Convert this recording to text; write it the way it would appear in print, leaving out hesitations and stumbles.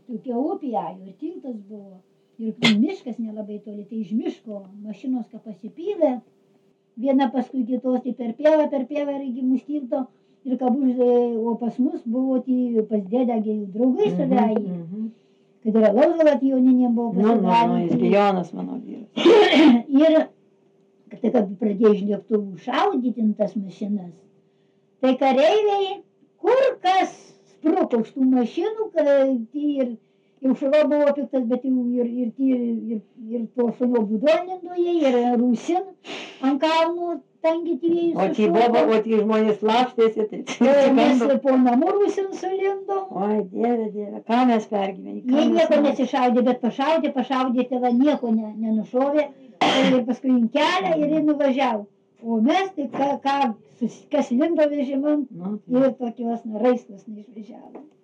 tokia upė ėjo ir tiltas buvo. Ir miškas nelabai toli, tai iš miško mašinos ką pasipylė. Viena paskui kitos, tai per pievą ir iki mūsų tilto. Ir o pas mus buvo pas dėdę draugai stovėjo. Kad ir alaus gal atjauninė buvo pasidarinti. Jis Jonas mano vyras. Ir kad pradėjo iš lėktuvų šaudyti tas mašinas, tai kareiviai kur kas spruko už tų mašinų, ir jau šuva buvo piktas, bet ir to šunio būdonindoje, ir Rusin ant kalnų tangi tyrėjus. O tie žmonės slapstėsi, tai mes po namų Rusin sulindom. Oi, Dieve, ką mes pergyvenė? Jie nieko nesišaudė, bet pašaudė, tėva nieko nenušovė. Ir paskui į kelią ir jie nuvažiavo. O mes tai kas lindo vežimant ir tokios raistos neišvažiavo.